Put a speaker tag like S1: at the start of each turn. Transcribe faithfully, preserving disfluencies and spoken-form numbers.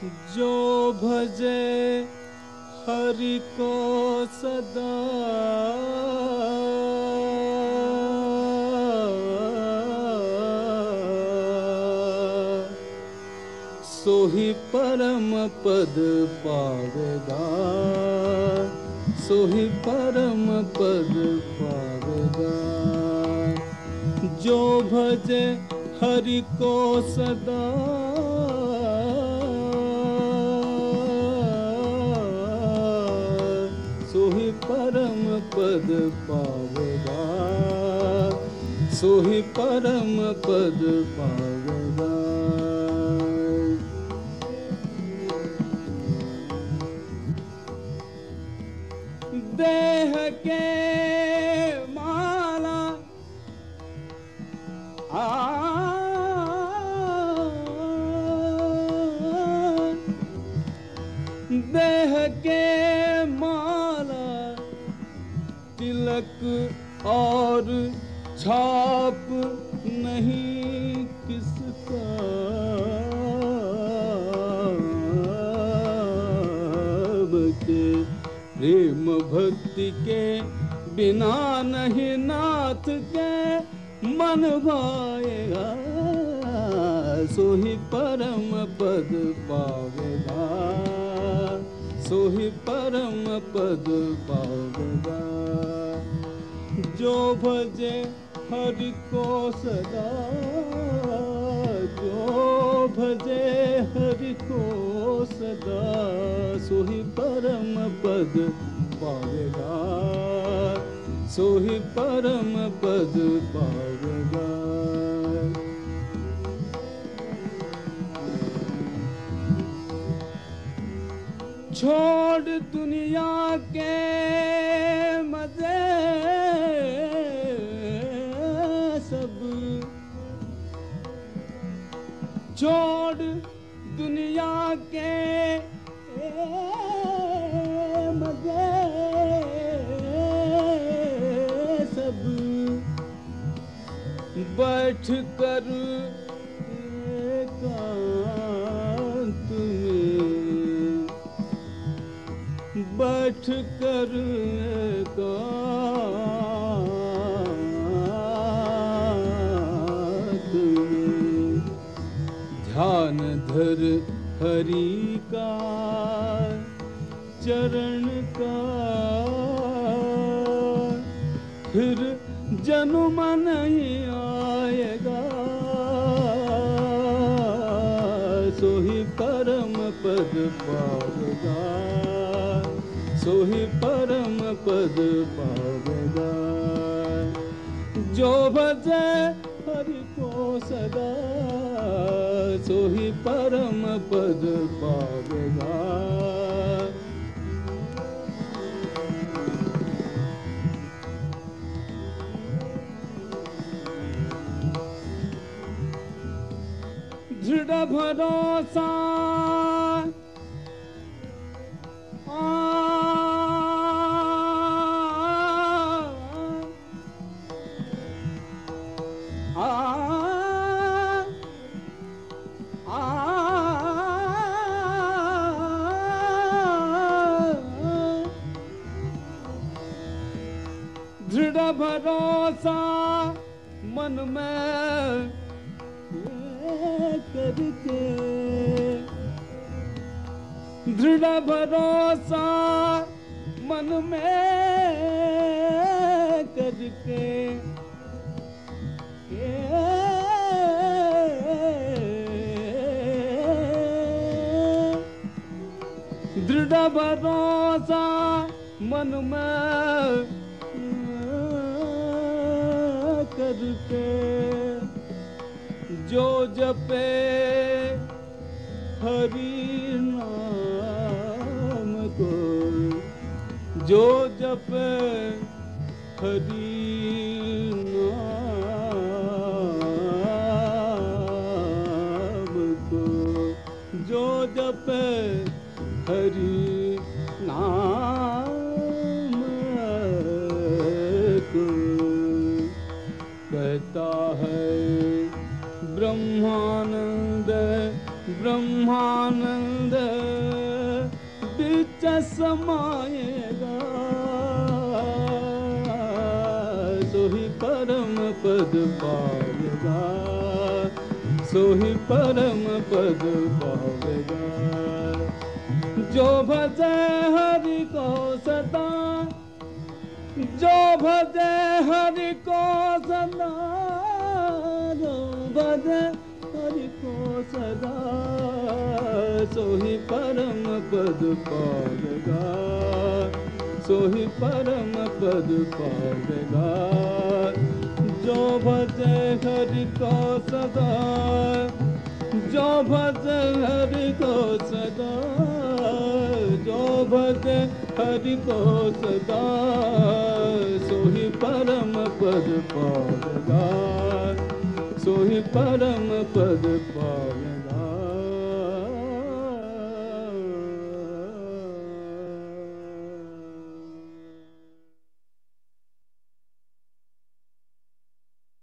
S1: जो भजे हरि को सदा सोही परम पद पावेगा, सोही परम पद पावेगा। जो भजे हरि को सदा सोही परम पद पावेगा, सोही परम पद पावेगा। देह के माला आ देह के माला तिलक और छाप नहीं किसका, के प्रेम भक्ति के बिना नहीं नाथ के मन भाएगा, सोही परम पद पावेगा, सोही परम पद पावेगा। जो भजे हरि को सदा, जो भजे हरि को सदा सोही परम पद पावेगा, सोही परम पद पावेगा। छोड़ दुनिया के मजे सब, छोड़ दुनिया के मजे सब, बैठ कर एकांत में, बैठ कर एकांत में ध्यान धर हरि का चरण का, फिर जन्म नहीं आएगा, सोही परम पद पावेगा, सोही परम पद पावेगा। जो भजे हरि को सदा सोही परम पद पावेगा। दृढ़ भरोसा आ, आ, आ, दृढ़ भरोसा मन में करके, दृढ़ भरोसा मन में करके, दृढ़ भरोसा मन में करके, जो जपे हरि नाम को, जो जपे हरि नाम को, जो जपे हरि नाम को, कहता है ब्रह्मानंद ब्रह्मानंद बिच समाएगा, सोही परम पद पावेगा, सोही परम पद पावेगा। जो भजे हरि को सदा, जो भजे हरि को सदा, जो भजे हरि को सदा, सोही परम पद पावेगा, सोही परम पद पावेगा। जो भजे हरि को सदा, जो भजे हरि को सदा, जो भजे हरि को सदा, सोही परम पद पावेगा, सोही परम पद पावेगा।